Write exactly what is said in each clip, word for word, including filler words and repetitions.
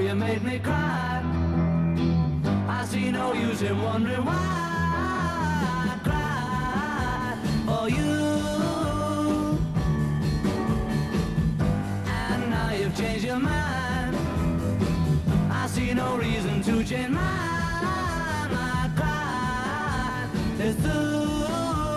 you made me cry. I see no use in wondering why I cried for you. And now you've changed your mind. I see no reason to change mine. My cry is through.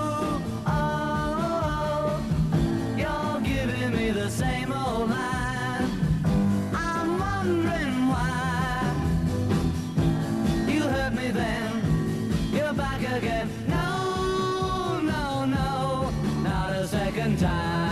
Oh, you're giving me the same old line. I'm wondering why you hurt me then. You're back again. No, no, no, not a second time.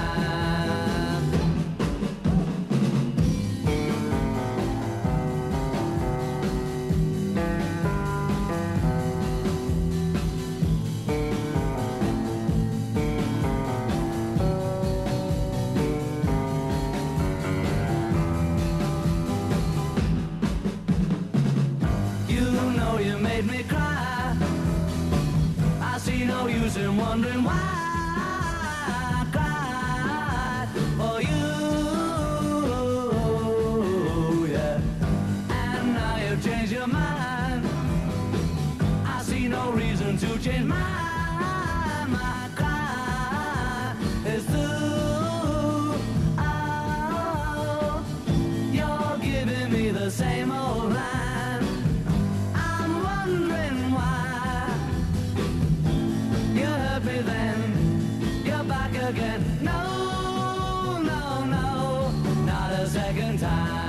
You made me cry. I see no use in wondering why I cried for you, yeah. And now you've changed your mind. I see no reason to change mine. My cry is through. Oh, you're giving me the same old line. Then you're back again. No, no, no, not a second time.